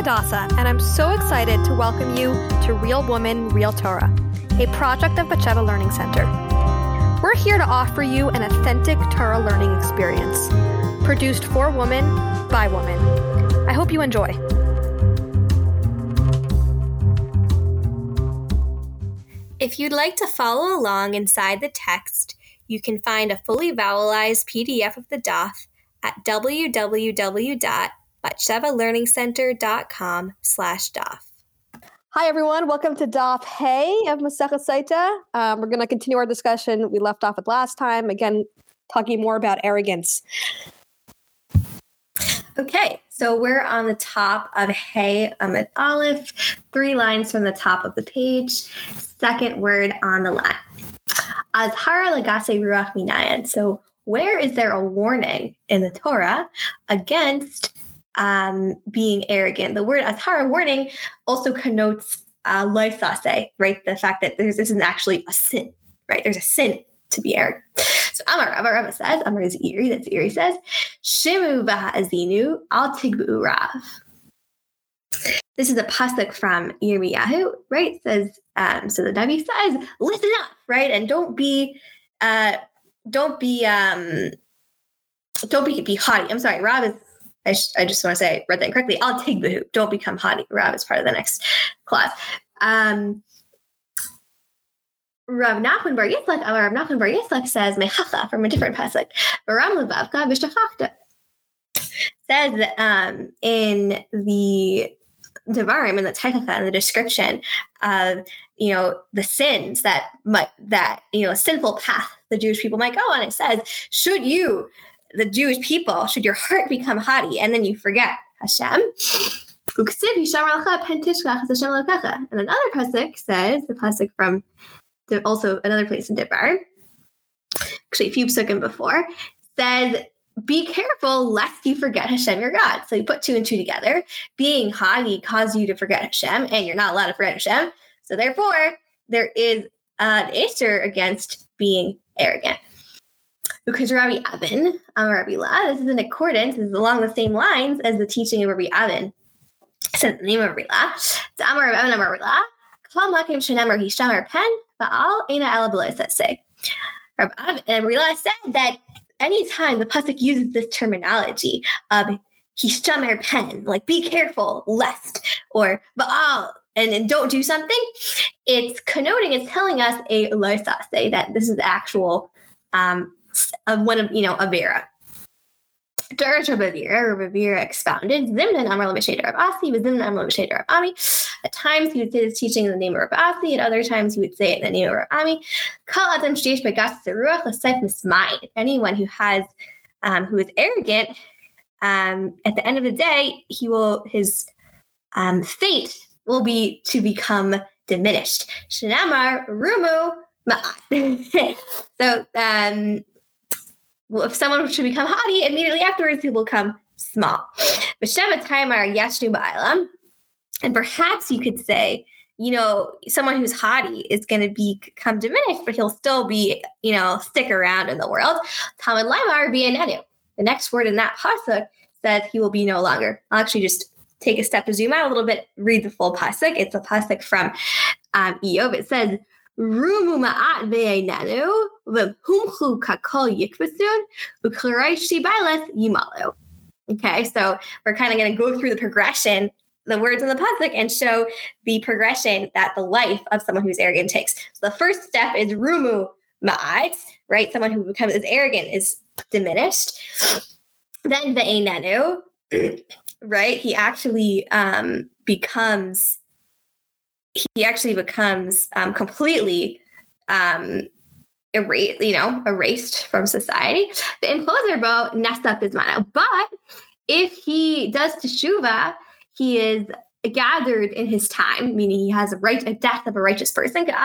Hadassah, and I'm so excited to welcome you to Real Woman, Real Torah, a project of Batsheva Learning Center. We're here to offer you an authentic Torah learning experience, produced for women, by women. I hope you enjoy. If you'd like to follow along inside the text, you can find a fully vowelized PDF of the daf at www.batshevalearningcenter.com/daf. Hi, everyone. Welcome to Daf Hey of Masechet Saita. We're going to continue our discussion we left off at last time, again, talking more about arrogance. Okay, so we're on the top of Hey Amud Aleph, 3 lines from the top of the page, second word on the line. Azhara lagase ruach minayan. So where is there a warning in the Torah against being arrogant? The word azhara, warning, also connotes loisase, right? The fact that this isn't actually a sin, right? There's a sin to be arrogant. So Amar Rava says, Amar Ziri, that Ziri says, Shimu v'ha'azinu al tigbu rav. This is a pasuk from Yirmiyahu, right? It says, so the Navi says, listen up, right? And don't be haughty. I'm sorry, Rav is, I just want to say, I read that incorrectly. Al tigbu, don't become haughty. Rav is part of the next clause. Rav Nachman Bar Yitzchak says mechacha from a different pasuk. Baram levavka v'shtachachta says in the Devarim, in the Teichacha, in the description of the sins that a sinful path the Jewish people might go on. It says, should you, the Jewish people, should your heart become haughty and then you forget Hashem? And another pasuk says, the pasuk from also another place in Devar, actually a few psukim before, says, be careful lest you forget Hashem, your God. So you put 2 and 2 together. Being haughty causes you to forget Hashem, and you're not allowed to forget Hashem. So therefore, there is an issur against being arrogant. Because Rabbi Avin, Rabbi La, this is in accordance, this is along the same lines as the teaching of Rabbi Avin. Says the name of Rabbi La. So Amar Rabbi Avin, Amar Rabbi La, Klam lakim shenemar hishamar pen, ba'al eina ela below say. Rabbi Avin and Rabbi La said that anytime the pasuk uses this terminology of hishamar pen, like be careful, lest, or ba'al, and don't do something, it's connoting, it's telling us a loisase, that this is actual one of avera. Darash Rabbi expounded. Zimnan Amar L'Meshei Rav Asi, but Zimnan Amar L'Meshei Rav Ami. At times he would say this teaching in the name of Rav Asi. At other times he would say it in the name of Rav Ami. Kal Adam Sheish Begas Zeruach L'Seif Mismayid. Anyone who has, who is arrogant, at the end of the day, his fate will be to become diminished. Shenamar Rumu Ma'at. So, if someone should become haughty, immediately afterwards he will become small. And perhaps you could say, someone who's haughty is going to become diminished, but he'll still be, stick around in the world. Talmud Laimar v'yanenu. The next word in that pasuk says he will be no longer. I'll actually just take a step to zoom out a little bit, read the full pasuk. It's a pasuk from Iyov. It says, Rumu ma'at ve'einanu v'humchu kakol yikvasun v'klaraishi bailes yimalu. Okay, so we're kind of going to go through the progression, the words in the pasuk, and show the progression that the life of someone who's arrogant takes. So the first step is rumu ma'at, right? Someone who becomes arrogant is diminished. Then ve'einanu, right? He actually becomes completely erased from society. The imposer nasa bismana. But if he does teshuvah, he is gathered in his time, meaning he has a death of a righteous person. It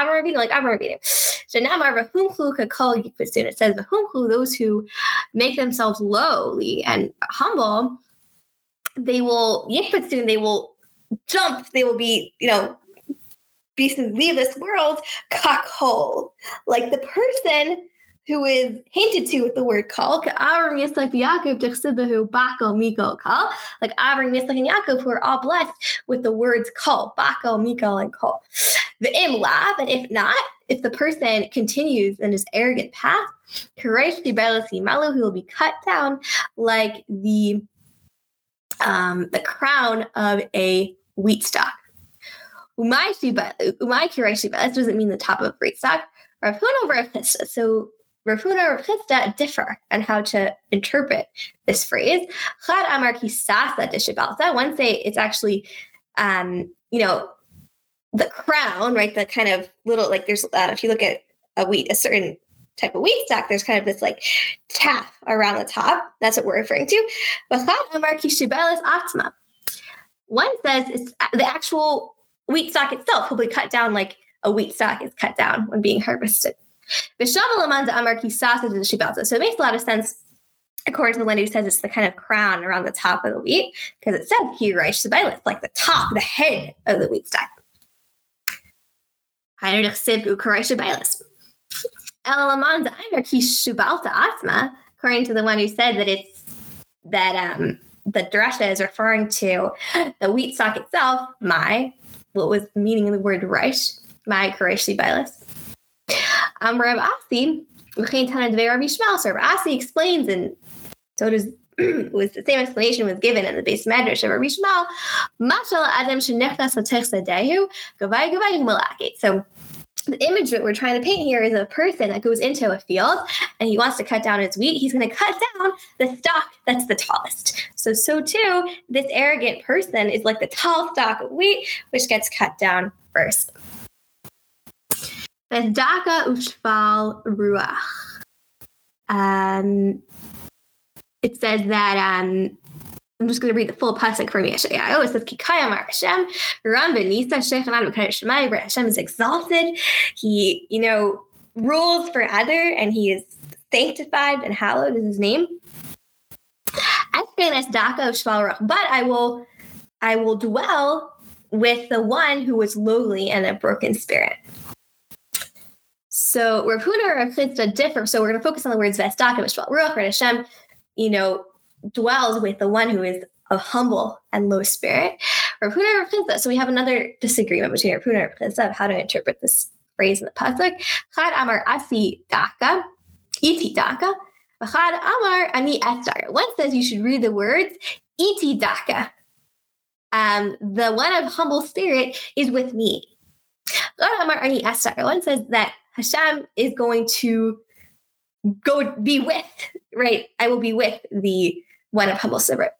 says those who make themselves lowly and humble, they will jump, they will be, leave this world cock hole. Like the person who is hinted to with the word kol, Avram, Yitzchak, Yaakov, Dechsibahu, Bakel, Mikol, Kol, like Avram, Yitzchak, and Yaakov, who are all blessed with the words kol, Bakel, Mikol, and Kol. The im lav, and if not, if the person continues in his arrogant path, Malu, who will be cut down like the crown of a wheat stalk. Umay Kireshi Belis doesn't mean the top of a wheat stalk. Rav Huna, Rav Chisda. So Rav Huna, Rav Chisda differ on how to interpret this phrase. Chad Amar Kisasa Dishabalta. One say it's actually, the crown, right? The kind of little, like there's, if you look at a certain type of wheat stack, there's kind of this like taff around the top. That's what we're referring to. But Chad Amar Kishibelis Atma. One says it's the actual wheat stalk itself will be cut down like a wheat stalk is cut down when being harvested. So it makes a lot of sense according to the one who says it's the kind of crown around the top of the wheat, because it says Hiraish Sabaylis, like the top, the head of the wheat stack. According to the one who said that it's the drasha is referring to the wheat stalk itself, what was the meaning of the word Reish? My Koreshi Bailis. Rav Asi, so Rav Asi explains, and so does was the same explanation was given in the base medrash of Rabbi Shmuel. Mashal Adam shenechnas l'techsa dehu gavai malaki. So the image that we're trying to paint here is a person that goes into a field and he wants to cut down his wheat. He's going to cut down the stalk that's the tallest. So too, this arrogant person is like the tall stalk of wheat, which gets cut down first. Daka ushval ruach. It says that, I'm just going to read the full pasuk from Yeshayahu. It says, Kikayamar Hashem, Ram Benisa, Shechanad B'Kar Shemai, where Hashem is exalted. He, rules forever, and he is sanctified and hallowed is his name. But I will dwell with the one who was lowly and a broken spirit. So Rav Huna and Rav Chisda differ. So we're going to focus on the words Vestaka V'Shval Ruach, where Hashem, dwells with the one who is of humble and low spirit. Rav Huna and Rav Chisda. So we have another disagreement between Rav Huna and Rav Chisda of how to interpret this phrase in the pasuk. Chad Amar Asi Daka, Iti Daka. Chad Amar Ani Es Daka. One says you should read the words Iti Daka. The one of humble spirit is with me. Chad Amar Ani Es Daka. One says that Hashem is going to go be with, right? I will be with the one of humble spirit.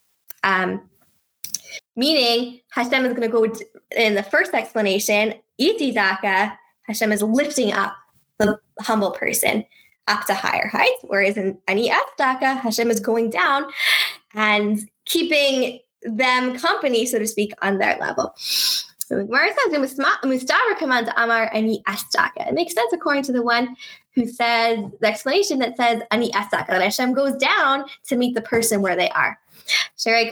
Meaning Hashem is going to go in the first explanation, Iti Daka, Hashem is lifting up the humble person up to higher heights, whereas in Ani Es Daka, Hashem is going down and keeping them company, so to speak, on their level. So Gemara says, it makes sense according to the one who says, the explanation that says, Ani Es Daka, that Hashem goes down to meet the person where they are. Right,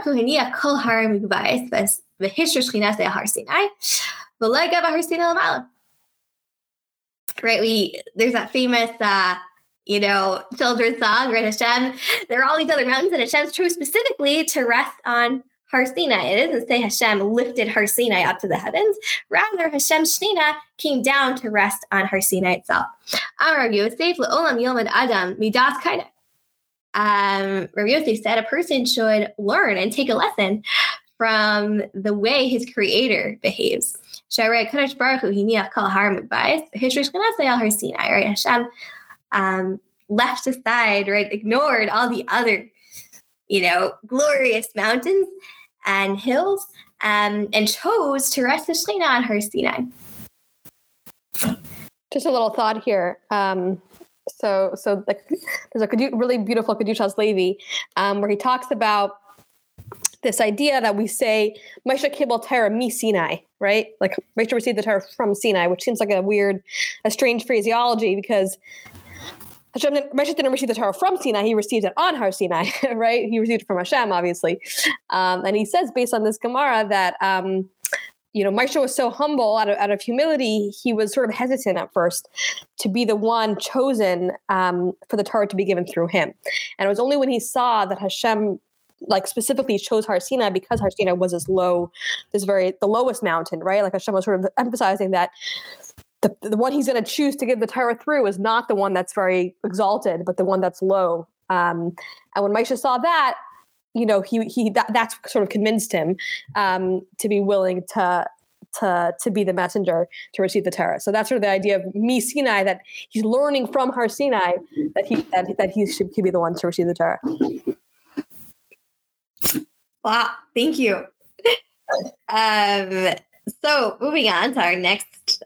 there's that famous, children's song, right? Hashem, there are all these other mountains, and Hashem chose specifically to rest on Har Sinai. It doesn't say Hashem lifted Har Sinai up to the heavens. Rather, Hashem Shechina came down to rest on Har Sinai itself. Amar Yosef le'olam yomad adam midas kaina. Rabbi Yosef said a person should learn and take a lesson from the way his creator behaves. Right? Hashem left aside, right? Ignored all the other, glorious mountains and hills, and chose to rest the Shechina on Har Sinai. Just a little thought here. So there's a really beautiful Kedushas Levi where he talks about this idea that we say Moshe Kibbel Torah mi Sinai, right? Like Moshe received the Torah from Sinai, which seems like a strange phraseology because Moshe didn't receive the Torah from Sinai; he received it on Har Sinai, right? He received it from Hashem, obviously. And he says, based on this Gemara, that Moshe was so humble out of humility, he was sort of hesitant at first to be the one chosen for the Torah to be given through him. And it was only when he saw that Hashem specifically chose Har Sinai, because Har Sinai was the lowest mountain, right? Like Hashem was sort of emphasizing that the one he's going to choose to give the Torah through is not the one that's very exalted, but the one that's low. And when Moshe saw that, that's sort of convinced him to be willing to be the messenger to receive the Torah. So that's sort of the idea of Mi Sinai, that he's learning from Har Sinai that he should be the one to receive the Torah. Wow, thank you. So moving on to our next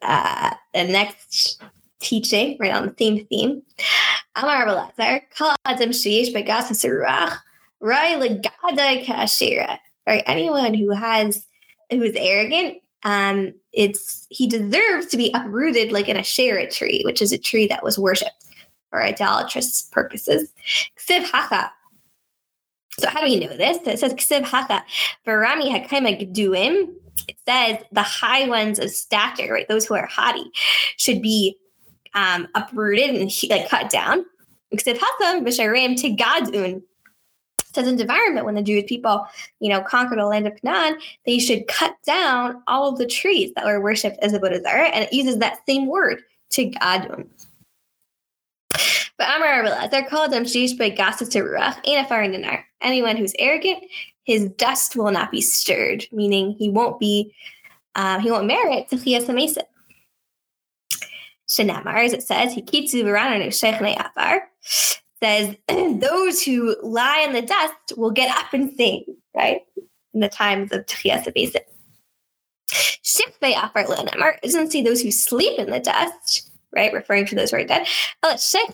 teaching, right on the same theme. Amar Rabbi Elazar, Kol Adam sheyesh begas haruach rai legadai ka'ashira. Right, anyone who is arrogant, he deserves to be uprooted like an Asherah tree, which is a tree that was worshipped for idolatrous purposes. Ksiv hacha. So how do we know this? It says Ksiv hacha v'rami hakaima geduim. It says the high ones of stature, right? Those who are haughty should be uprooted and cut down. Ksiv hacha v'sharim tigadun. It says in Devarim, when the Jewish people, conquered the land of Canaan, they should cut down all of the trees that were worshipped as a Avodah Zarah, and it uses that same word, tigadun. But Amar Rabbi Elazar called them sheish begasas teruach ein afar ninar. Anyone who's arrogant, his dust will not be stirred, meaning he won't merit Techiyas HaMesim. Shenamar, as it says, hikitzu v'rananu shechnei afar, says those who lie in the dust will get up and sing, right? In the times of Techiyas HaMesim. Shifvei afar lenamar doesn't see those who sleep in the dust, right? Referring to those who are dead. It says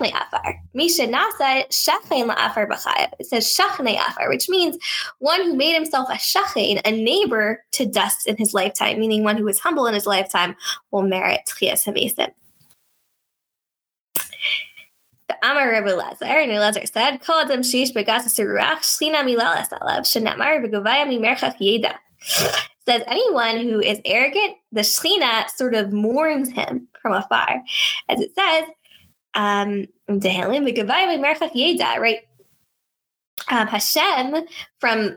shachnei afar, which means one who made himself a shachain, a neighbor to dust in his lifetime, meaning one who was humble in his lifetime will merit Techiyas HaMesim. The Amar Rabbi Elazar, and Elazar said, Kol adam sheish begasas haruach shlina milalas alav shenamar v'govaya mimerchach yeda. Says anyone who is arrogant, the Shechina sort of mourns him from afar. As it says, right? Hashem from,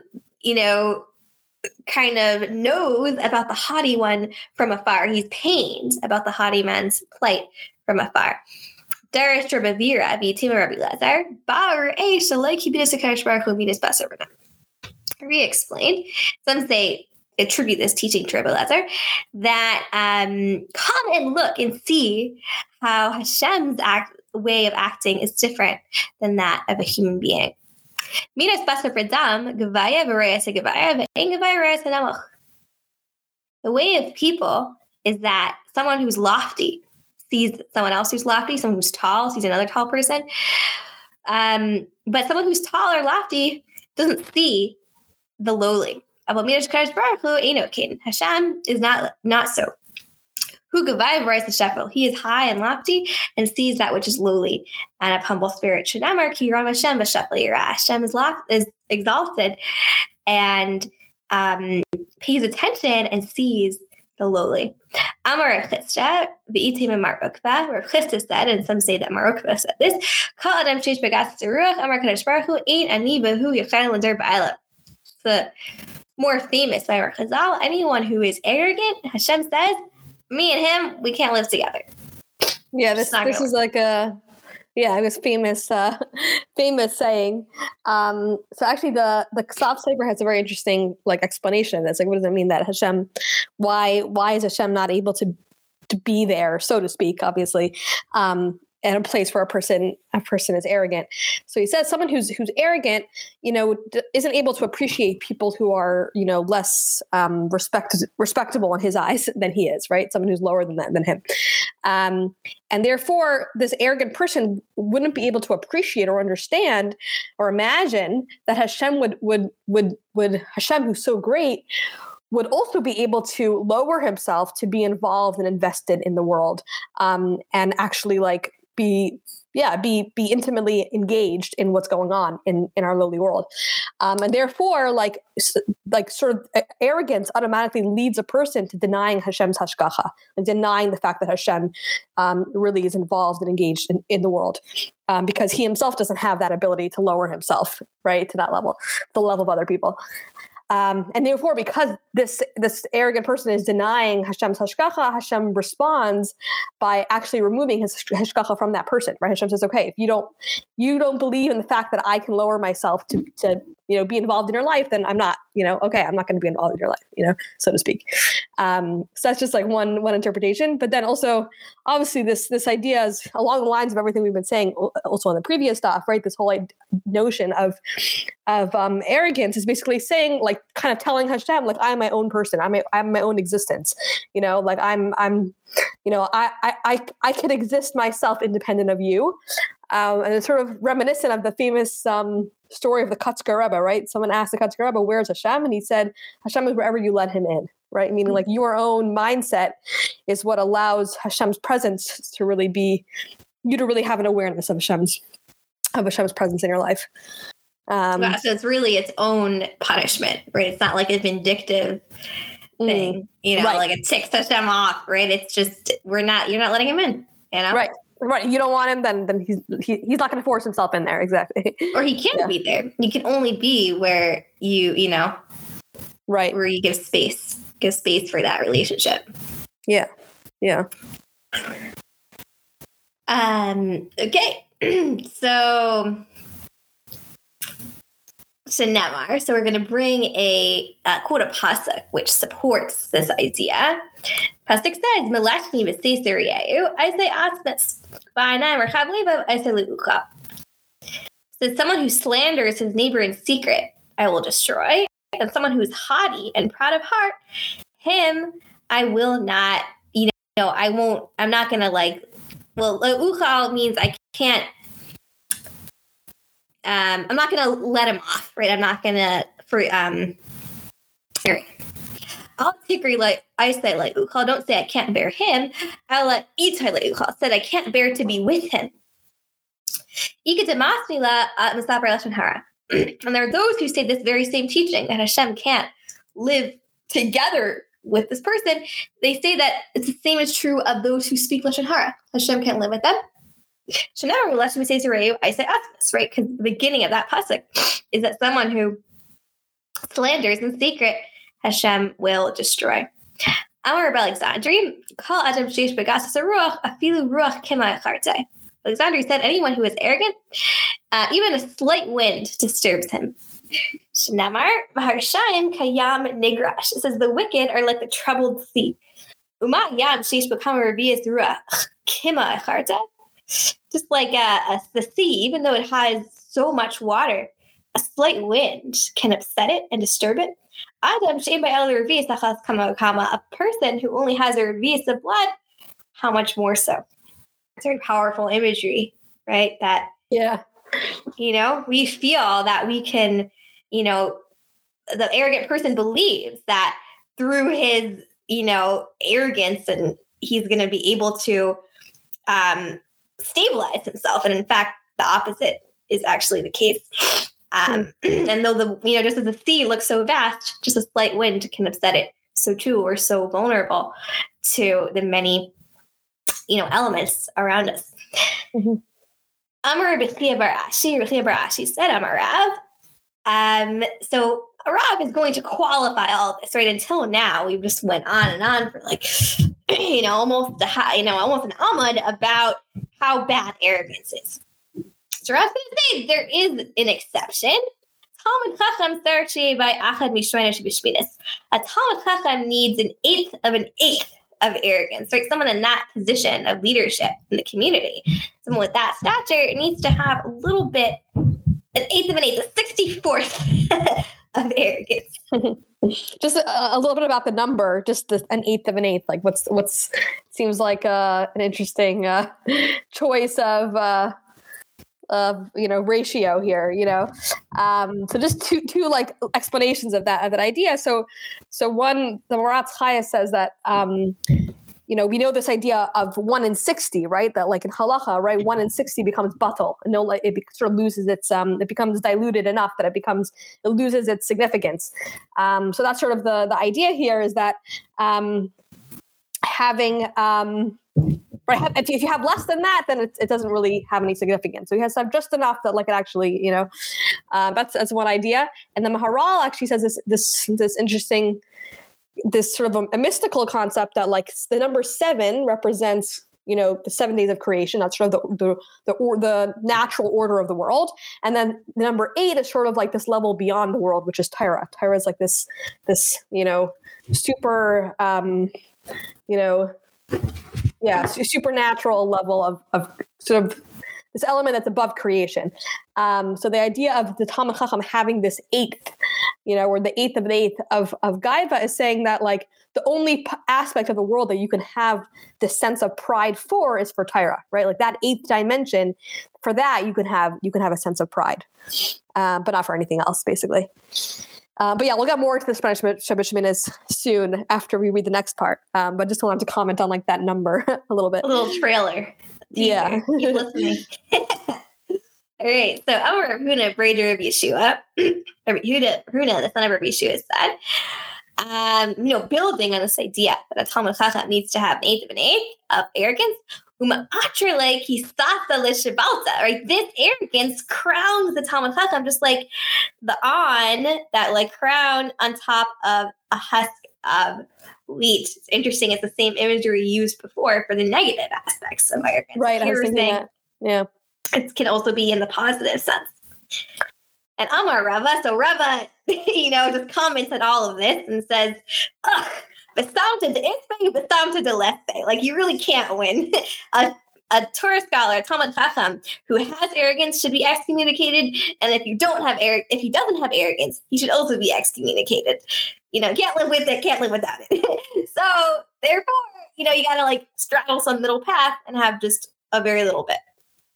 kind of knows about the haughty one from afar. He's pained about the haughty man's plight from afar. Darish Rabavira, V'yitima Rabbi Elazar, Ba'ar Eish, Alei Kibidas HaKadosh Baruch Hu Midas Basar B'nam. Re-explained. Some say, attribute this teaching to Rabbi Elazar, that come and look and see how Hashem's way of acting is different than that of a human being. Midas Basar B'nam, Gavaya V'rayas HaGavaya, V'en Gavaya V'rayas HaNamoch. The way of people is that someone who's lofty sees someone else who's lofty, someone who's tall sees another tall person. But someone who's tall or lofty doesn't see the lowly. Hashem is not so. He is high and lofty and sees that which is lowly and of humble spirit. Hashem is exalted and pays attention and sees the lowly. Amar Rav Chisda, v'itim Mar Ukva. Rav Chisda said, and some say that Mar Ukva said this, Kol adam sheish begasas haruach Amar Kadosh Baruch Hu ein ani v'hu yachal l'der ba'ala. The more famous by Rav Chazal, anyone who is arrogant, Hashem says, me and him, we can't live together. Yeah, this is like a famous saying. So actually, the Ksav Sofer has a very interesting explanation. It's what does it mean that Hashem? Why is Hashem not able to be there, so to speak? Obviously, in a place where a person is arrogant. So he says someone who's arrogant, isn't able to appreciate people who are, less respectable in his eyes than he is, right? Someone who's lower than him. And therefore, this arrogant person wouldn't be able to appreciate or understand or imagine that Hashem would Hashem, who's so great, would also be able to lower himself to be involved and invested in the world, and actually be be intimately engaged in what's going on in our lowly world. And therefore, like sort of arrogance automatically leads a person to denying Hashem's hashgacha, and denying the fact that Hashem really is involved and engaged in the world, because he himself doesn't have that ability to lower himself, right, to that level, the level of other people. And therefore, because this arrogant person is denying Hashem's hashgacha, Hashem responds by actually removing his hashgacha from that person. Right? Hashem says, "Okay, if you don't believe in the fact that I can lower myself to be involved in your life, then I'm not okay, I'm not going to be involved in your life, so to speak." So that's just like one interpretation. But then also, obviously, this idea is along the lines of everything we've been saying also on the previous stuff, right? This whole notion of arrogance is basically saying, like, kind of telling Hashem, like, I'm my own person, I'm my own existence, like I could exist myself independent of you. And it's sort of reminiscent of the famous story of the Kotzker Rebbe, right? Someone asked the Kotzker Rebbe, "Where's Hashem?" And he said, "Hashem is wherever you let him in," right? Meaning, like, your own mindset is what allows Hashem's presence to really be, you to really have an awareness of Hashem's presence in your life. So it's really its own punishment, right? It's not like a vindictive thing, right. Like it ticks Hashem off, right? It's just, you're not letting him in, Right. You don't want him, then he's not going to force himself in there. Exactly. Or he can't be there. He can only be where right, where you give space for that relationship. Yeah. Okay. So Nemar. So we're going to bring a quote, a pasuk, which supports this idea. Pasuk says, "Melashni v'seiseriyu." I say asmas ba'anai merchav levav. I say leucha. So someone who slanders his neighbor in secret, I will destroy. And someone who is haughty and proud of heart, him I will not. I won't. I'm not going to like. Well, leucha means I can't. I'm not going to let him off, right? I'm not going to, I'll tikri like, I say like Uchal, don't say I can't bear him. I'll let Itai like Uchal, said I can't bear to be with him. And there are those who say this very same teaching, that Hashem can't live together with this person. They say that it's the same as true of those who speak Lashon Hara. Hashem can't live with them. I say asmas, right? Because the beginning of that pasuk is that someone who slanders in secret, Hashem will destroy. Amar Alexandri, call Adam sheish begasas ruach afilu ruach kema echarte. Alexandri said, anyone who is arrogant, even a slight wind disturbs him. Shnamar Maharshaim Kayam Nigrash. It says the wicked are like the troubled sea. Uma Yam sheish bekama revias ruach kema echarte. Just like the sea, even though it has so much water, a slight wind can upset it and disturb it. Adam a person who only has a revius of blood, how much more so? It's very powerful imagery, right? That we feel that we can, the arrogant person believes that through his, arrogance, and he's going to be able to stabilize himself. And in fact, the opposite is actually the case. And though just as the sea looks so vast, just a slight wind can upset it. So too, we're so vulnerable to the many, elements around us. Amar Bechia Bar Ashi said, Amar Rav. So Rav is going to qualify all of this, right? Until now, we just went on and on for almost almost an Amud about how bad arrogance is. So Rav is going to say there is an exception. Talmud Chacham Sarchi by Achad Mishroina Shebishminis. A Talmud Chacham needs an eighth of arrogance, right? Someone in that position of leadership in the community, someone with that stature needs to have a little bit, an eighth of an eighth, a 64th of arrogance. Just a little bit about the number, just an eighth of an eighth. Like what's seems like an interesting choice of ratio here. So just two like explanations of that idea. So one, the Moratz Chaya says that we know this idea of 1 in 60, right? That like in halacha, right, 1 in 60 becomes batal, and sort of loses its, it becomes diluted enough that it loses its significance. So that's sort of the idea here, is that having right, if you have less than that, then it doesn't really have any significance. So he has to have just enough that like it actually, that's one idea. And the Maharal actually says this interesting, this sort of a mystical concept that like the number 7 represents, the 7 days of creation. That's sort of the natural order of the world. And then the number 8 is sort of like this level beyond the world, which is Tyra. Tyra is like this super, supernatural level of sort of this element that's above creation. So the idea of the Talmid Chacham having this 8th, or the 8th of an 8th of Gaiva is saying that like the only aspect of the world that you can have this sense of pride for is for Tyra, right? Like that 8th dimension, for that you can have a sense of pride, but not for anything else, basically. But yeah, we'll get more into this Shabbat Sheminis soon after we read the next part. But just wanted to comment on like that number a little bit. A little trailer. Yeah. Keep listening. All right. So our Rav Huna, Breder of Yeshua, Rav Huna, the son of Rav Yeshua, said, building on this idea that a Talmid Chacham needs to have an 8th of an 8th of arrogance, right? This arrogance crowns the Talmid Chacham, just like the on that like crown on top of a husk of wheat. It's interesting. It's the same imagery used before for the negative aspects of arrogance. Right. I was thinking that. Yeah. It can also be in the positive sense. And Amar Rava, so Rava, just comments on all of this and says, ugh, like you really can't win. A Torah scholar, a Talmid Chacham, who has arrogance should be excommunicated, and if he doesn't have arrogance, he should also be excommunicated. Can't live with it, can't live without it. So therefore, you gotta like straddle some middle path and have just a very little bit.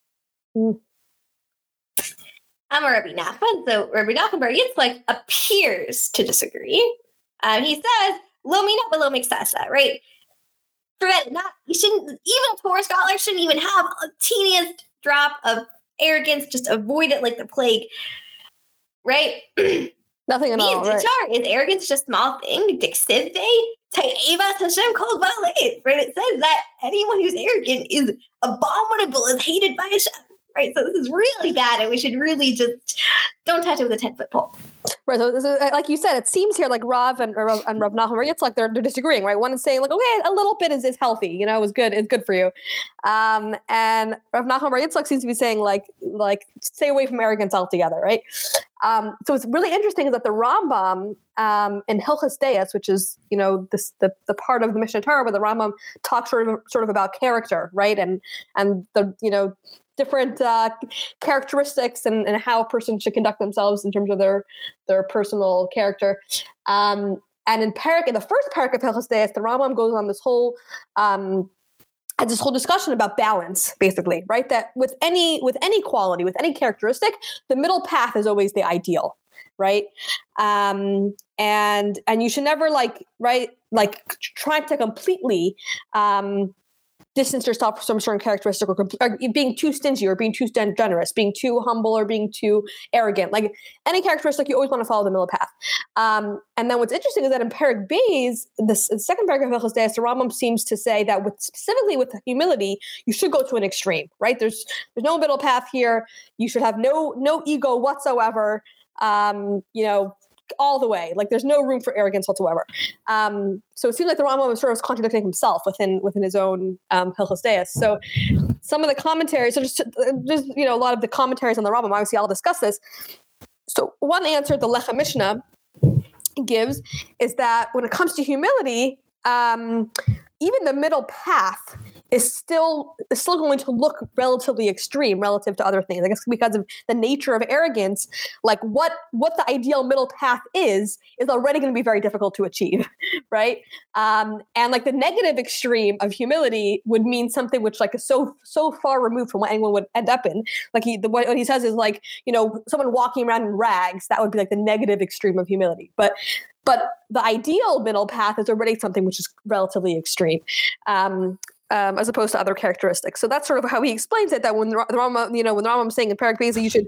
I'm a Rabbi Nachman, so Rabbi Nachman Bar Yitzchak appears to disagree. He says, "Lo mina v'lo miksasa," right? You shouldn't, even a Torah scholar shouldn't even have a teeniest drop of arrogance. Just avoid it like the plague, right? Nothing at all, right? Is arrogance just a small thing? Dixive, ta'eva Hashem called valid, right? It says that anyone who's arrogant is abominable, is hated by Hashem, right? So this is really bad, and we should really just don't touch it with a 10-foot pole. Right. So like you said, it seems here like Rav and Rav Nachman Bar Yitzchak, they're disagreeing, right? One is saying like, okay, a little bit is healthy, is good, it's good for you. And Rav Nachman Bar Yitzchak seems to be saying like stay away from arrogance altogether, right? So what's really interesting is that the Rambam in Hilchos Deis, which is the part of the Mishnah Torah where the Rambam talks sort of about character, right? And the different characteristics and how a person should conduct themselves in terms of their personal character. And in the first parak of Hilchos Deis, the Rambam goes on this whole discussion about balance, basically, right? That with any quality, with any characteristic, the middle path is always the ideal, right? And you should never try to completely distance yourself from certain characteristic, or being too stingy, or being too generous, being too humble, or being too arrogant. Like any characteristic, you always want to follow the middle path. And then what's interesting is that in Perek Beis, the second paragraph of Hilchos Deis, the Rambam seems to say that specifically with humility, you should go to an extreme, right? There's no middle path here. You should have no ego whatsoever. All the way, like there's no room for arrogance whatsoever. So it seems like the Rambam was sort of contradicting himself within his own Hilchos Deis. So some of the commentaries, so just a lot of the commentaries on the Rambam. Obviously, I'll discuss this. So one answer the Lechem Mishnah gives is that when it comes to humility, even the middle path is still going to look relatively extreme relative to other things. I guess because of the nature of arrogance, like what the ideal middle path is already going to be very difficult to achieve, right? And like the negative extreme of humility would mean something which like is so far removed from what anyone would end up in. Like what he says is like, someone walking around in rags, that would be like the negative extreme of humility. But the ideal middle path is already something which is relatively extreme. As opposed to other characteristics. So that's sort of how he explains it, that when the Rambam, when the Rambam is saying in Perek Beis you should,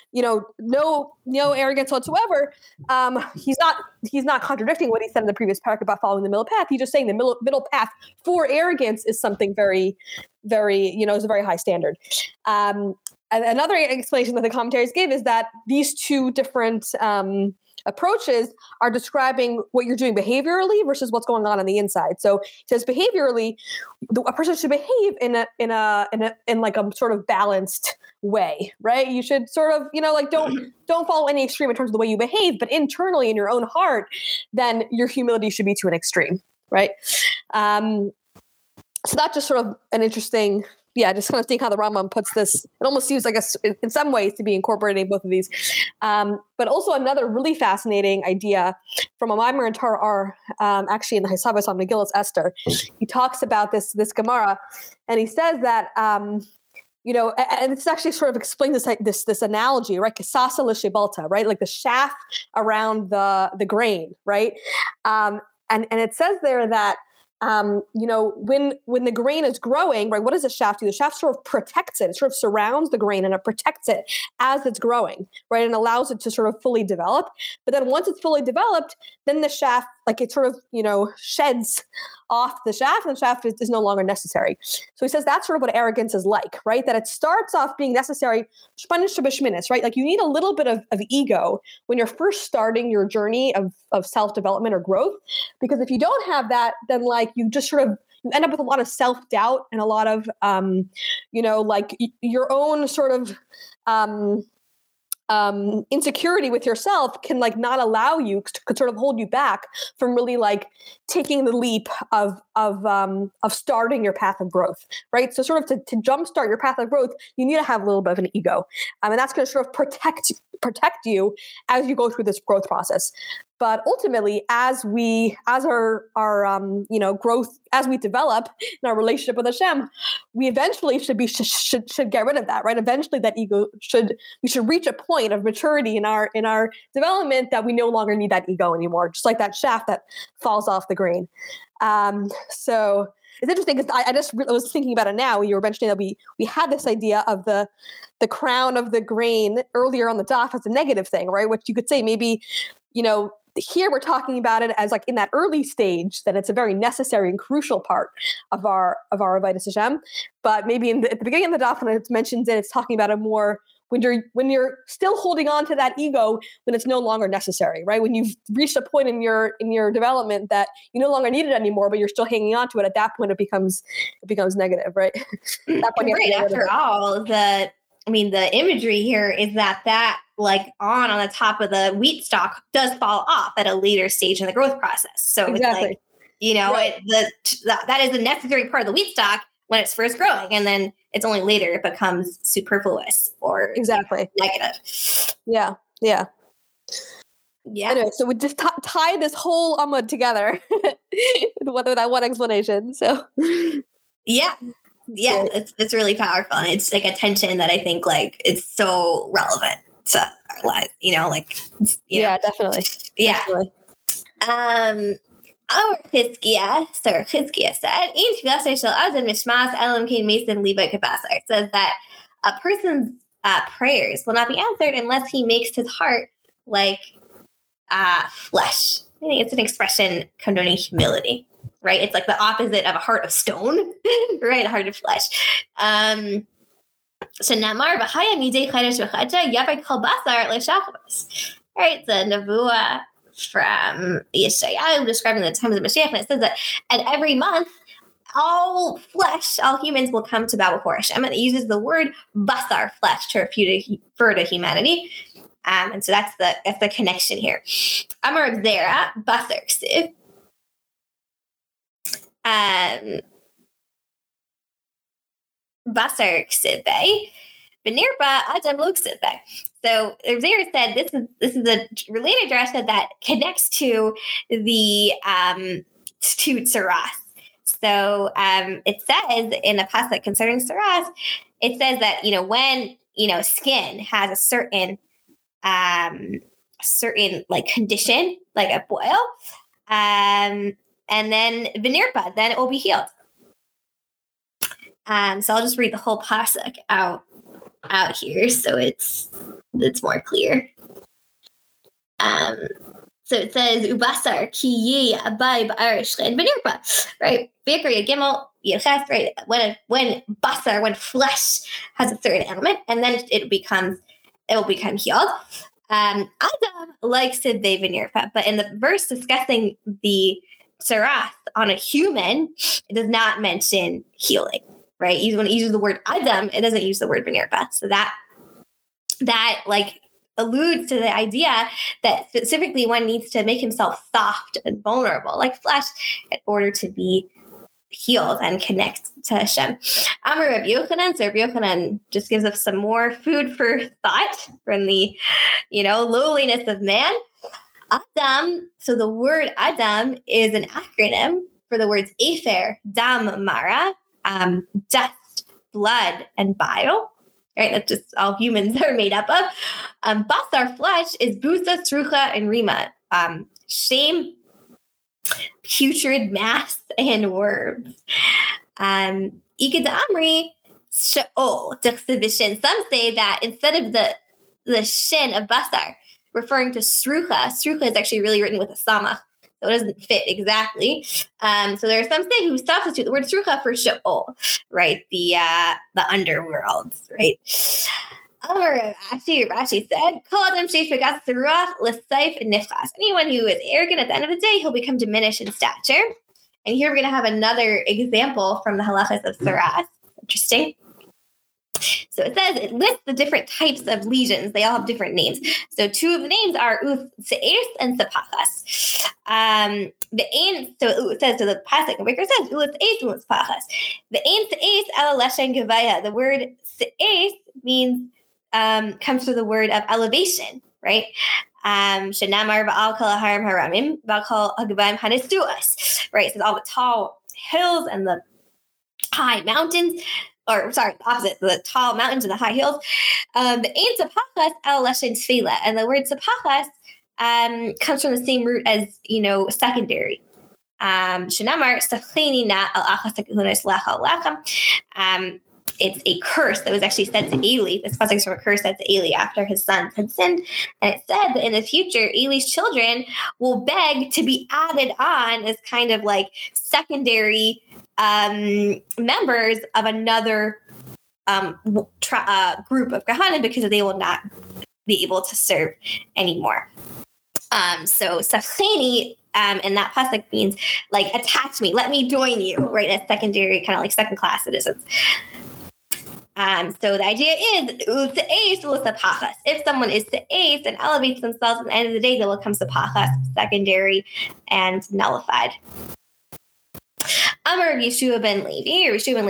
no arrogance whatsoever, he's not contradicting what he said in the previous Perek about following the middle path. He's just saying the middle path for arrogance is something very, very, is a very high standard. And another explanation that the commentaries give is that these two different approaches are describing what you're doing behaviorally versus what's going on the inside. So it says behaviorally, a person should behave in like a sort of balanced way, right? You should sort of, don't follow any extreme in terms of the way you behave, but internally in your own heart, then your humility should be to an extreme, right? So that's just sort of an interesting. Yeah, just kind of seeing how the Rambam puts this. It almost seems, I guess, in some ways to be incorporating both of these. But also another really fascinating idea from a Maimar and Torah, actually in the Haisavos on Megillas Esther. He talks about this Gemara, and he says that, and it's actually sort of explains this analogy, right? Kasasa l'shebalta, right? Like the shaft around the grain, right? And it says there that, when the grain is growing, right, what does the shaft do? The shaft sort of protects it. It sort of surrounds the grain and it protects it as it's growing, right, and allows it to sort of fully develop. But then once it's fully developed, then the shaft, like it sort of, sheds off the shaft, and the shaft is no longer necessary. So he says that's sort of what arrogance is like, right? That it starts off being necessary, right? Like you need a little bit of ego when you're first starting your journey of self-development or growth, because if you don't have that, then like you just sort of you end up with a lot of self-doubt and a lot of, like your own sort of insecurity with yourself can like not allow you, could sort of hold you back from really like taking the leap of starting your path of growth, right? So sort of to jumpstart your path of growth, you need to have a little bit of an ego, and that's going to sort of protect you as you go through this growth process. But ultimately, as our growth, as we develop in our relationship with Hashem, we eventually should get rid of that, right? Eventually, that ego we should reach a point of maturity in our development that we no longer need that ego anymore, just like that shaft that falls off the grain. So it's interesting because I was thinking about it now. You were mentioning that we had this idea of the crown of the grain earlier on the daf as a negative thing, right? Which you could say maybe, here we're talking about it as like in that early stage, that it's a very necessary and crucial part of our Avodas Hashem. But maybe at the beginning of the daf, when it mentions it, it's talking about it more when you're still holding on to that ego, when it's no longer necessary, right? When you've reached a point in your development that you no longer need it anymore, but you're still hanging on to it. At that point, it becomes negative, right? Right. After all, the imagery here is that like on the top of the wheat stalk does fall off at a later stage in the growth process. So exactly. It's like, right. That is a necessary part of the wheat stalk when it's first growing, and then it's only later it becomes superfluous or exactly negative. Yeah. Anyway, so we just tie this whole Amud together with that one explanation. So yeah, it's really powerful, and it's like a tension that I think like it's so relevant to our lives. Yeah, definitely. Yeah. Definitely. Our Chizkiah said, it says that a person's prayers will not be answered unless he makes his heart like flesh. I think it's an expression condoning humility, right? It's like the opposite of a heart of stone, right? A heart of flesh. So Namar Bahaya Midei Chaydesh V'Chadja Yabed Kol Basar L'Shachos. Right, the Nevuah from Yeshayahu describing the time of the Mashiach, and it says that at every month, all humans will come to bow before Hashem, and it uses the word basar, flesh, to refer to humanity. And so that's the connection here. Amar Zera basar ksiv. basar ksibbe, v'nirpa adam lo ksibbe. So Zair said this is a related drasha that connects to the to tsaras. So it says in a pasuk concerning tsaras, it says that when skin has a certain like condition, like a boil, and then vinirpa, then it will be healed. So I'll just read the whole pasuk out here, so it's more clear. So it says ubasar ki ye abai ba'arishchen vinirpa, right? Bakery gimel yechas, right? When flesh has a certain element, and then it will become healed. Adam likes to be vinirpa, but in the verse discussing the tsaras on a human, it does not mention healing, right? Even when it uses the word Adam, it doesn't use the word vinirpa. So that like alludes to the idea that specifically one needs to make himself soft and vulnerable, like flesh, in order to be healed and connect to Hashem. Amar Rabbi Yochanan. So Rabbi Yochanan just gives us some more food for thought from the, lowliness of man. Adam. So the word Adam is an acronym for the words Afer, Dam, Mara, dust, blood, and bile. Right, that's just all humans are made up of. Basar, flesh, is busa, tzrucha, and rima. Shame, putrid mass, and worms. Ikad Amri, she'ol, dichsivishin. Some say that instead of the shin of basar, referring to srucha is actually really written with a samach, so it doesn't fit exactly. So there are some say who substitute the word srucha for she'ol, right? The underworld, right? Rashi said, anyone who is arrogant at the end of the day, he'll become diminished in stature. And here we're going to have another example from the halachas of tsaras. Interesting. So it says, it lists the different types of lesions. They all have different names. So two of the names are se'es and sepachas. It says, so the pasuk of Baker says, se'es and sepachas. The ein se'es ala leshen gevaya. The word se'es means, comes from the word of elevation, right? Shenamar ba'al kol harim haramim, ba'al kol hagabayim hanestuas, right? So all the tall hills and the high mountains, the opposite, the tall mountains and the high hills. The ein sepachas al leshen tefila, and the word sepachas comes from the same root as secondary. Shenamar safcheni na al achas hakuhunas lachal lacham. It's a curse that was actually said to Eli. This pasuk is from a curse said to Eli after his sons had sinned. And it said that in the future, Eli's children will beg to be added on as kind of like secondary members of another group of Kahanim, because they will not be able to serve anymore. So Safcheni in that pasuk means like attach me, let me join you, right? A secondary, kind of like second class citizens. So the idea is, if someone is se'es and elevates themselves at the end of the day, they will become sepachas, secondary and nullified. Amar Yeshua ben Levi,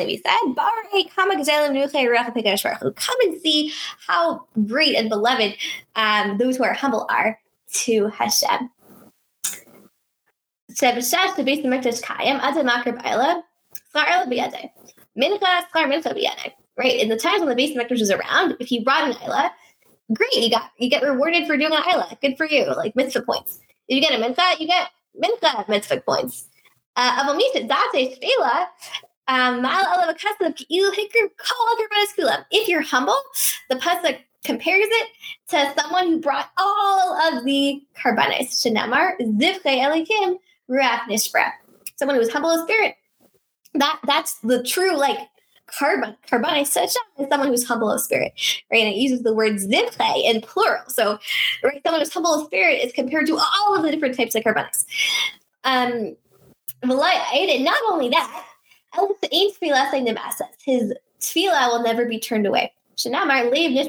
said, come and see how great and beloved those who are humble are to Hashem. Right, in the times when the base Mikdash was around, if you brought an Isla, great, you get rewarded for doing an Isla. Good for you, like mitzvah points. If you get a mincha, you get mincha mitzvah points. If you're humble, the pasuk compares it to someone who brought all of the karbanos. Shenamar zivchei elikim ruach nishra. Someone who was humble of spirit. That's the true Karbanis is someone who's humble of spirit, right? And it uses the word zivche in plural. So, right, someone who's humble of spirit is compared to all of the different types of karbanis. And not only that, his tefillah will never be turned away. Hashem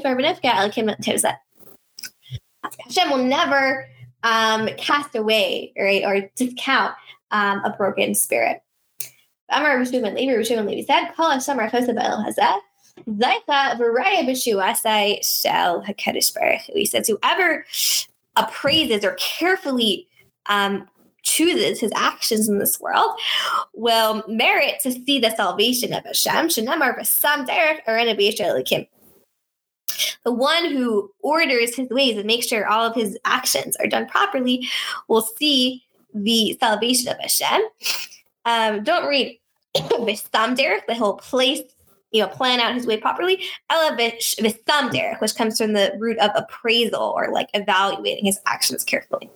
will never cast away, right, or discount a broken spirit. Amar Rishon Levi said, Kol Hashem Rachosa Ba'el Hazeh, Zaycha V'raya B'shuasai Shel HaKadosh Baruch Hu. He says, whoever appraises or carefully chooses his actions in this world will merit to see the salvation of Hashem. Shenamar V'sam Derech Arena B'Yisrael Elokim. The one who orders his ways and makes sure all of his actions are done properly will see the salvation of Hashem. Don't read V'sam Derech, the whole place, plan out his way properly. Ela V'sam Derech, which comes from the root of appraisal or like evaluating his actions carefully.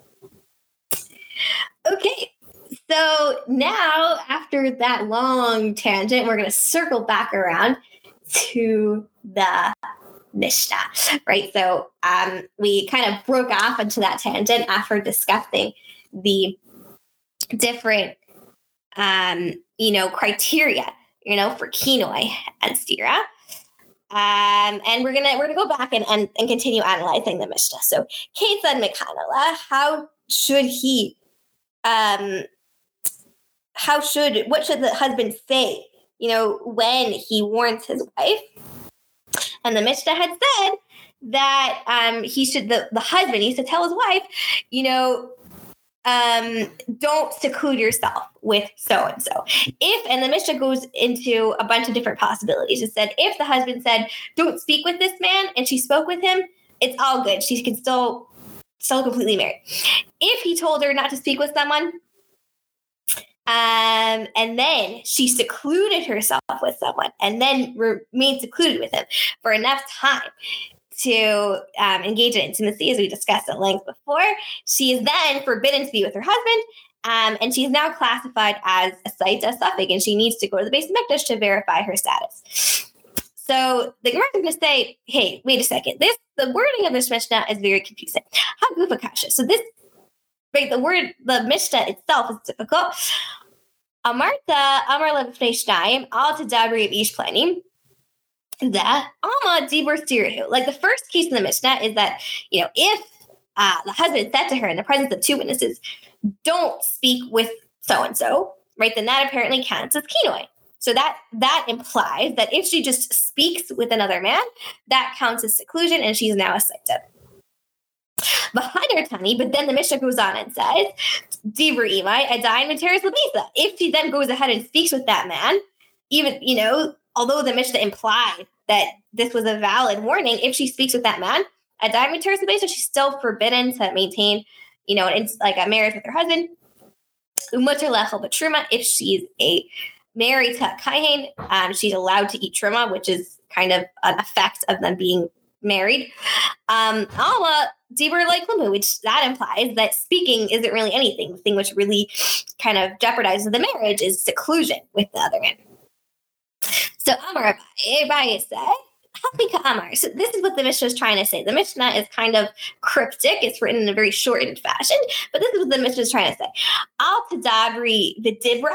Okay, so now after that long tangent, we're going to circle back around to the Mishnah, right? So we kind of broke off into that tangent after discussing the different, criteria, for kinoi and stira. And we're gonna go back and continue analyzing the Mishnah. So, Ketzad Mekanala, what should the husband say, when he warns his wife? And the Mishnah had said that the husband needs to tell his wife, don't seclude yourself with so-and-so. And the Mishnah goes into a bunch of different possibilities. It said, if the husband said, don't speak with this man, and she spoke with him, it's all good. She can still completely married. If he told her not to speak with someone, and then she secluded herself with someone and then remained secluded with him for enough time to engage in intimacy, as we discussed at length before, she is then forbidden to be with her husband, and she is now classified as a saita suffix, and she needs to go to the Beis Hamikdash to verify her status. So the Gemara is going to say, hey, wait a second. The wording of this Mishnah is very confusing. Hagufa kasha. So this, right, the Mishnah itself is difficult. Amarta Amar Levnei Shnayim Al Tadabri of Ish Planning. That Alma Dibur Sirahu. Like the first case in the Mishnah is that, if the husband said to her in the presence of two witnesses, don't speak with so-and-so, right, then that apparently counts as kinoi. So that implies that if she just speaks with another man, that counts as seclusion and she's now a saita. But then the Mishnah goes on and says, Dibur Imai Adayin Materis Labisa. If she then goes ahead and speaks with that man, even, although the Mishnah implied that this was a valid warning, if she speaks with that man, Adayin Materis Labisa, she's still forbidden to maintain, it's like a marriage with her husband. Umutar Lechel B'Truma, if she's married to a kahen, she's allowed to eat truma, which is kind of an effect of them being married. Alma Dibur like Lamu, which that implies that speaking isn't really anything. The thing which really kind of jeopardizes the marriage is seclusion with the other man. So Amar Abaye said, Hafika Amar. So this is what the Mishnah is trying to say. The Mishnah is kind of cryptic. It's written in a very shortened fashion, but this is what the Mishnah is trying to say. Al Tadabri V'Dibra,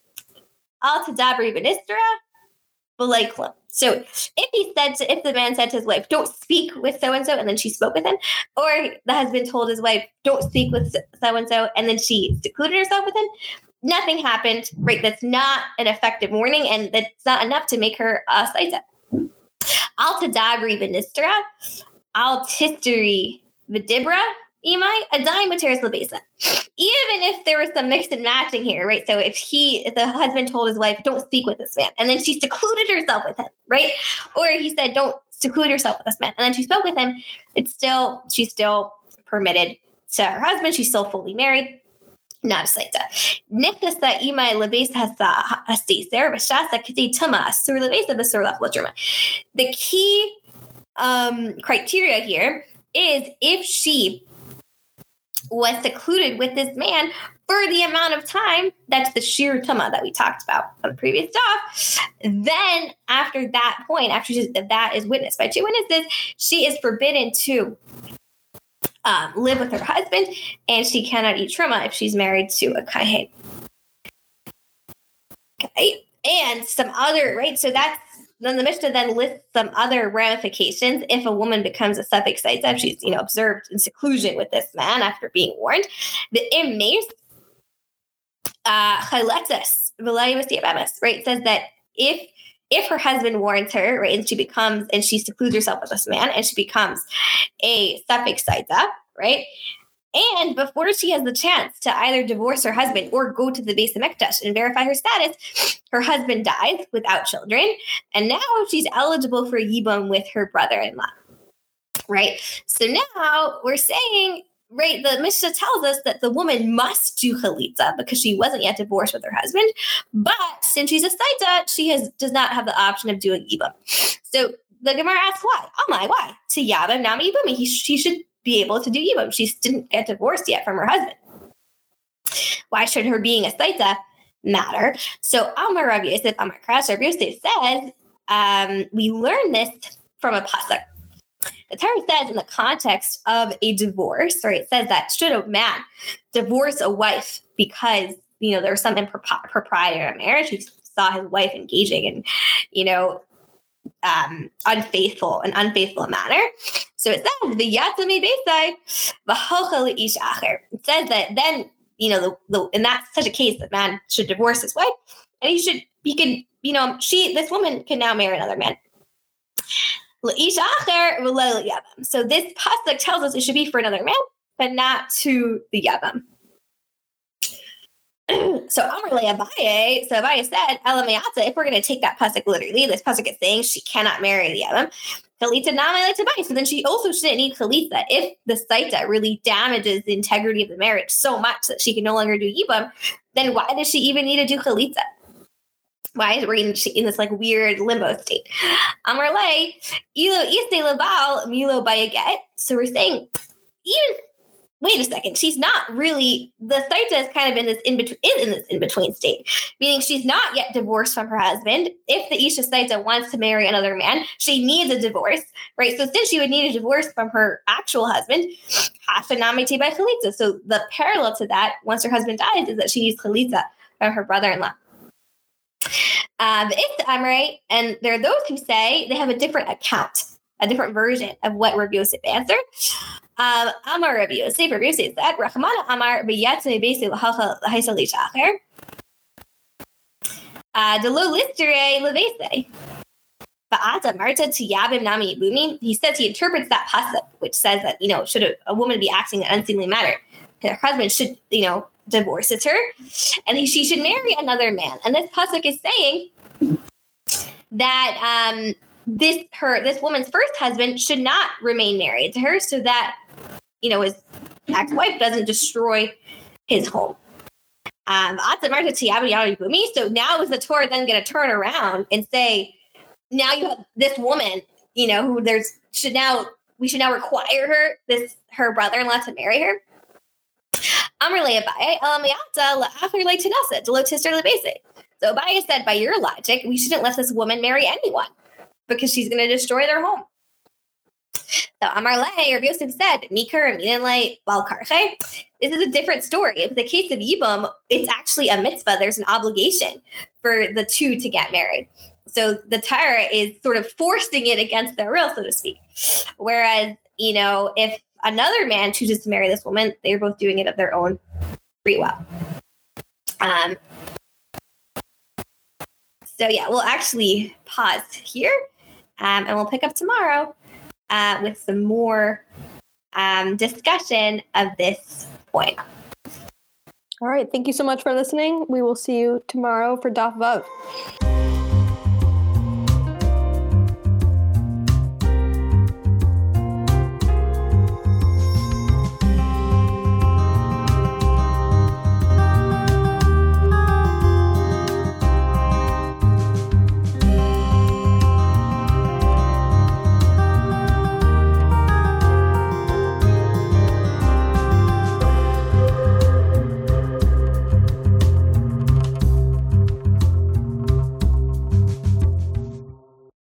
Al Tadabri V'Nistra, B'Laiklum. So if the man said to his wife, don't speak with so-and-so, and then she spoke with him, or the husband told his wife, don't speak with so-and-so, and then she secluded herself with him, nothing happened, right? That's not an effective warning, and that's not enough to make her a saita. Al tadabri v'nistra, al tisteri v'dibra, imai adayin materis labesa. Even if there was some mix and matching here, right? So if the husband told his wife, don't speak with this man, and then she secluded herself with him, right? Or he said, don't seclude yourself with this man, and then she spoke with him, she's still permitted to her husband. She's still fully married. Not a saita. Nichtasa imai labesa hastaser v'shasa k'tei tuma asur labesa v'asur lach l'truma. The key criteria here is if she was secluded with this man for the amount of time, that's the shir tuma that we talked about on the previous talk, then after that point, that is witnessed by two witnesses, she is forbidden to live with her husband, and she cannot eat truma if she's married to a kahen. Okay, and some other, right? So then the Mishnah then lists some other ramifications if a woman becomes a suffix saita, if she's observed in seclusion with this man after being warned. The imnes chayletzes, right? It says that if her husband warns her, right, and she secludes herself with this man, and she becomes a suffix saita, right? And before she has the chance to either divorce her husband or go to the Beis HaMikdash and verify her status, her husband dies without children, and now she's eligible for yibum with her brother-in-law, right? So now we're saying, right, the Mishnah tells us that the woman must do chalitza because she wasn't yet divorced with her husband, but since she's a saita, she does not have the option of doing yibum. So the Gemara asks why? Oh my, why? To yabam nami yibum. She should be able to do yibum. She didn't get divorced yet from her husband. Why should her being a saita matter? So Amar Rav Yosef, Amar Krash, Rav Yosef says, we learn this from a pasuk. The Torah says in the context of a divorce, right, it says that should a man divorce a wife because, there was some impropriety in a marriage, he saw his wife engaging in, unfaithful manner. So it says, it says that then, in that such a case, the man should divorce his wife, and this woman can now marry another man. So this pasuk tells us it should be for another man, but not to the Yavam. So Abaye said, if we're going to take that pasuk literally, this pasuk is saying she cannot marry the Yavam. So then she also shouldn't need chalitza. If the saita really damages the integrity of the marriage so much that she can no longer do yibam, then why does she even need to do chalitza? Why is we in this weird limbo state? Amarle, ilo iste laval milo bayaget. So we're saying, wait a second, she's not really, the saita is kind of in this in-between state, meaning she's not yet divorced from her husband. If the Isha saita wants to marry another man, she needs a divorce, right? So since she would need a divorce from her actual husband, hafanamite by chalitza. So the parallel to that, once her husband dies, is that she needs chalitza from her brother-in-law. It's Amrei, and there are those who say they have a different account, a different version of what Rav Yosef answered. Amar Rav Yosef said, Rachmana Amar b'yatzei beisi l'halcha l'haisa l'shacher. Delo listere levese. Ba'ata marta tiyabim nami yibumi. He says he interprets that pasuk, which says that, should a woman be acting in an unseemly manner, her husband should, divorces her, and she should marry another man. And this pasuk is saying that this woman's first husband should not remain married to her, so that his ex-wife doesn't destroy his home. So now is the Torah then going to turn around and say, now you have this woman, who we should now require her brother-in-law to marry her? So Abaye said, by your logic, we shouldn't let this woman marry anyone because she's going to destroy their home. So Amar Lei, Rav Yosef said, Mikar Aminan Balkarche. This is a different story. In the case of Yibum, it's actually a mitzvah. There's an obligation for the two to get married. So the Torah is sort of forcing it against their will, so to speak. Whereas, if another man chooses to marry this woman, they're both doing it of their own free will. So yeah, we'll actually pause here, and we'll pick up tomorrow with some more discussion of this point. All right. Thank you so much for listening. We will see you tomorrow for Daf Vav.